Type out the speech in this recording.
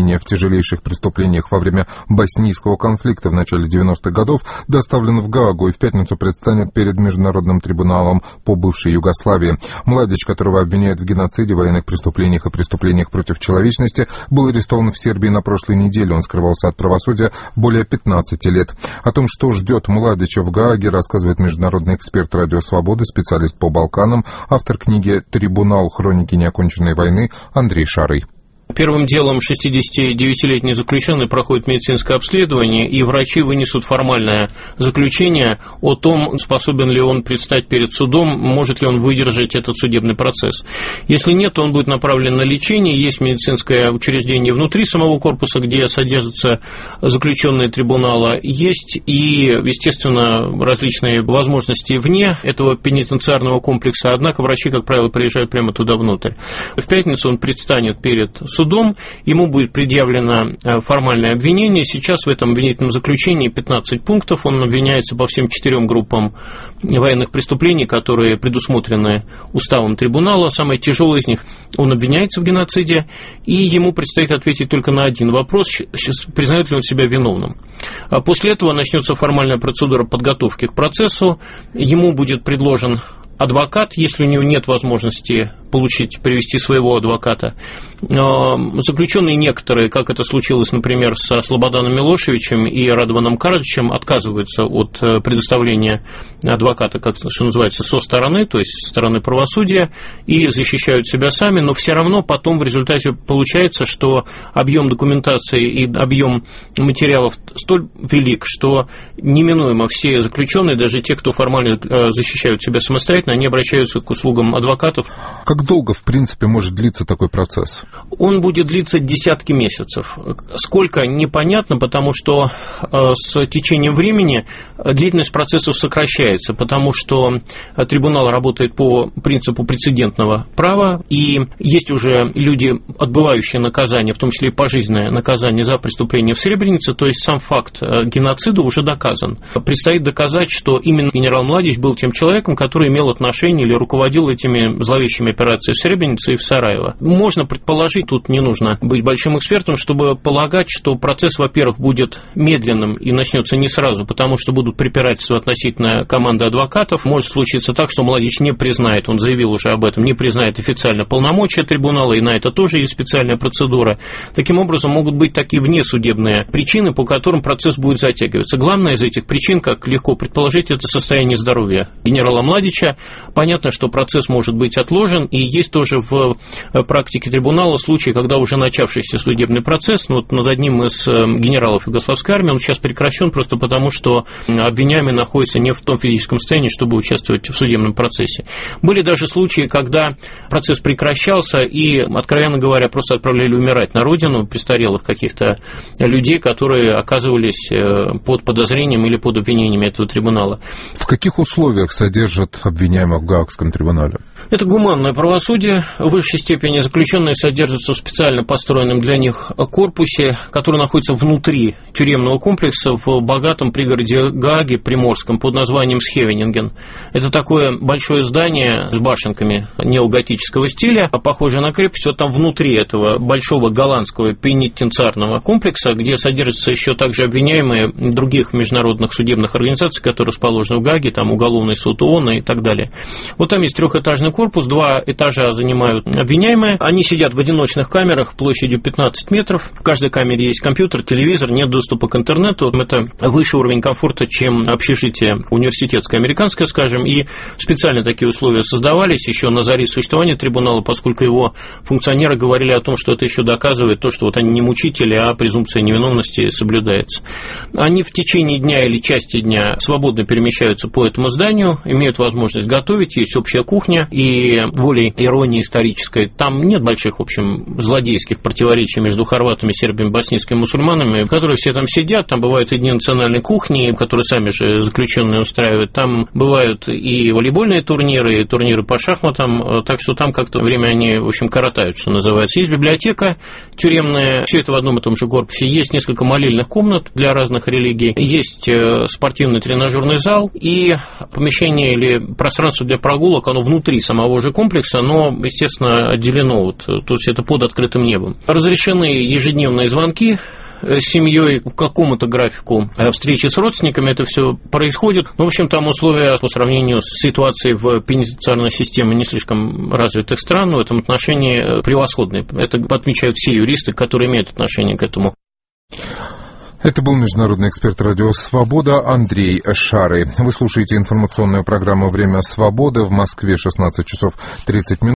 обвинения в тяжелейших преступлениях во время боснийского конфликта в начале 90-х годов, доставлен в Гаагу и в пятницу предстанет перед Международным трибуналом по бывшей Югославии. Младич, которого обвиняют в геноциде, военных преступлениях и преступлениях против человечности, был арестован в Сербии на прошлой неделе. Он скрывался от правосудия более 15 лет. О том, что ждет Младича в Гааге, рассказывает международный эксперт «Радио Свободы», специалист по Балканам, автор книги «Трибунал. Хроники неоконченной войны» Андрей Шарый. Первым делом 69-летний заключенный проходит медицинское обследование, и врачи вынесут формальное заключение о том, способен ли он предстать перед судом, может ли он выдержать этот судебный процесс. Если нет, то он будет направлен на лечение. Есть медицинское учреждение внутри самого корпуса, где содержатся заключенные трибунала. Есть и, естественно, различные возможности вне этого пенитенциарного комплекса, однако врачи, как правило, приезжают прямо туда внутрь. В пятницу он предстанет перед судом, ему будет предъявлено формальное обвинение. Сейчас в этом обвинительном заключении 15 пунктов. Он обвиняется по всем 4 группам военных преступлений, которые предусмотрены уставом трибунала. Самое тяжелое из них — он обвиняется в геноциде, и ему предстоит ответить только на один вопрос: признает ли он себя виновным. После этого начнется формальная процедура подготовки к процессу. Ему будет предложен адвокат, если у него нет возможности привести своего адвоката. Заключенные некоторые, как это случилось, например, со Слободаном Милошевичем и Радованом Караджичем, отказываются от предоставления адвоката, как что называется, со стороны, то есть со стороны правосудия, и защищают себя сами, но все равно потом в результате получается, что объем документации и объем материалов столь велик, что неминуемо все заключенные, даже те, кто формально защищают себя самостоятельно, они обращаются к услугам адвокатов. Как долго, в принципе, может длиться такой процесс? Он будет длиться десятки месяцев. Сколько, непонятно, потому что с течением времени длительность процессов сокращается, потому что трибунал работает по принципу прецедентного права, и есть уже люди, отбывающие наказание, в том числе и пожизненное наказание за преступление в Сребренице, то есть сам факт геноцида уже доказан. Предстоит доказать, что именно генерал Младич был тем человеком, который имел отношение или руководил этими зловещими операциями в Сребренице и в Сараево. Можно предположить, тут не нужно быть большим экспертом, чтобы полагать, что процесс, во-первых, будет медленным и начнется не сразу, потому что будут препирательства относительно команды адвокатов. Может случиться так, что Младич не признает, он заявил уже об этом, не признает официально полномочия трибунала, и на это тоже есть специальная процедура. Таким образом, могут быть такие внесудебные причины, по которым процесс будет затягиваться. Главная из этих причин, как легко предположить, это состояние здоровья генерала Младича. Понятно, что процесс может быть отложен, и есть тоже в практике трибунала случаи, когда уже начавшийся судебный процесс, вот над одним из генералов Югославской армии, он сейчас прекращен просто потому, что обвиняемый находится не в том физическом состоянии, чтобы участвовать в судебном процессе. Были даже случаи, когда процесс прекращался и, откровенно говоря, просто отправляли умирать на родину престарелых каких-то людей, которые оказывались под подозрением или под обвинениями этого трибунала. В каких условиях содержат обвиняемых в Гаагском трибунале? Это гуманное правосудие. В высшей степени заключенные содержатся в специально построенном для них корпусе, который находится внутри тюремного комплекса в богатом пригороде Гааги, Приморском, под названием Схевенинген. Это такое большое здание с башенками неоготического стиля, похожее на крепость. Вот там внутри этого большого голландского пенитенциарного комплекса, где содержатся еще также обвиняемые других международных судебных организаций, которые расположены в Гааге, там уголовный суд ООН и так далее. Вот там есть трехэтажный корпус, 2 этажа занимают обвиняемые. Они сидят в одиночных камерах площадью 15 метров. В каждой камере есть компьютер, телевизор, нет доступа к интернету. Это высший уровень комфорта, чем общежитие университетское, американское, скажем. И специально такие условия создавались еще на заре существования трибунала, поскольку его функционеры говорили о том, что это еще доказывает то, что вот они не мучители, а презумпция невиновности соблюдается. Они в течение дня или части дня свободно перемещаются по этому зданию, имеют возможность готовить, есть общая кухня, и волей иронии исторической, там нет больших, в общем, злодейских противоречий между хорватами, сербами, боснийскими мусульманами, которые все там сидят, там бывают и дни национальной кухни, которые сами же заключенные устраивают, там бывают и волейбольные турниры, и турниры по шахматам, так что там как-то время они, в общем, коротают, что называется. Есть библиотека тюремная, все это в одном и том же корпусе, есть несколько молельных комнат для разных религий, есть спортивный тренажерный зал и помещение или пространство для прогулок, оно внутри самого же комплекса, но, естественно, отделено, то есть это под открытым небом. Разрешены ежедневные звонки с семьей к какому-то графику встречи с родственниками, это все происходит. В общем, там условия по сравнению с ситуацией в пенитенциарной системе не слишком развитых стран в этом отношении превосходные. Это отмечают все юристы, которые имеют отношение к этому. Это был международный эксперт радио «Свобода» Андрей Шарый. Вы слушаете информационную программу «Время свободы». В Москве 16 часов 30 минут.